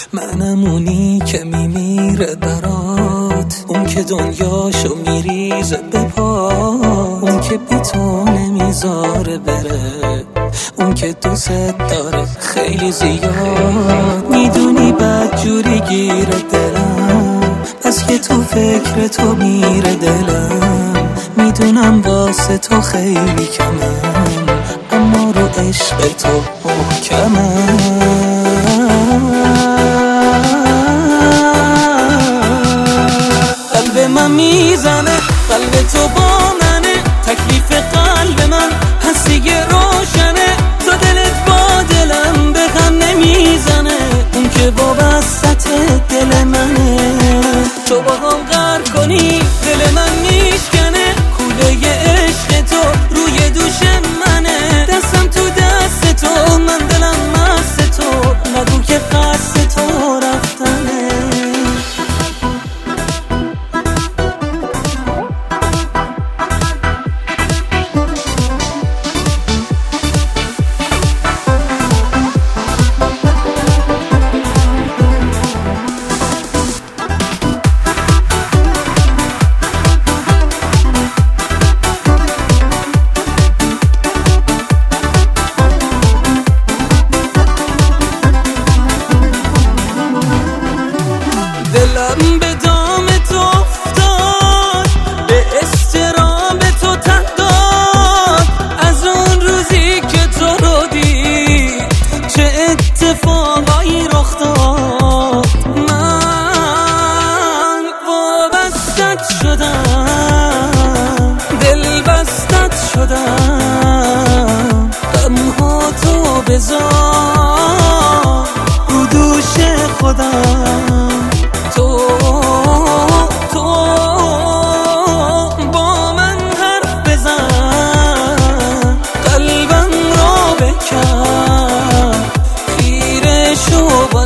منم اونی که میمیره برات، اون که دنیاشو میریزه به پا، اون که بی تو نمیذاره بره، اون که دوست داره خیلی زیاد. میدونی بد جوری گیره دلم، پس که تو فکر تو میره دلم. میدونم واسه تو خیلی کمم، اما رو عشق تو محکمم. قلب من میزنه، قلب تو با منه، تکلیف قلب من هستی روشنه. تا دلت با دلم به غم نمیزنه، اون که وابستت دل منه. تو با هم غر کنی دل من میشکنه، کوله عشق تو روی دوش منه. دستم تو دست تو، من دلم مست تو، نگو که قصد تو رفتنه. دلم به دام تو افتاد، به استرام تو ته داد. از اون روزی که تو رو دید چه اتفاقایی رخ داد. من وابستت شدم، دل بستت شدم. غمها تو بذار رو دوش خودم. تو با من حرف بزن، قلبم رو بکن، خیره شو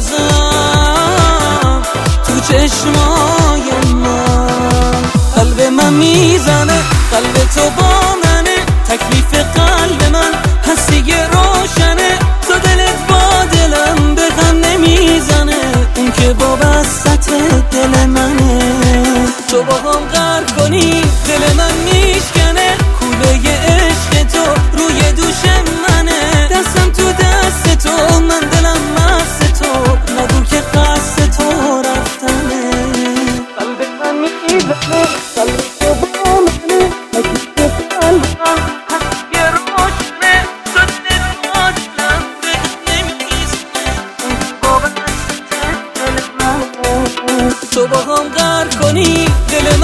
بازم تو چشمای من. قلب من میزنه، قلب تو با منه، تکلیف قلب من هستی روشنه. تو دلت با دلم به غم نمیزنه، اون که وابستت دل منه. تو با هم غر کنی دل من میشکنه، کوله عشق تو روی دوش منه. دستم تو دست تو، من دلم مست تو، نگو که قصد تو رفتنه. قلب من میزنه، قلب تو با منه، تکلیف قلب من هستی روشنه. تو دلت با دلم به غم نمیزنه، اون که وابستت دل منه. تو با هم غر کنی دل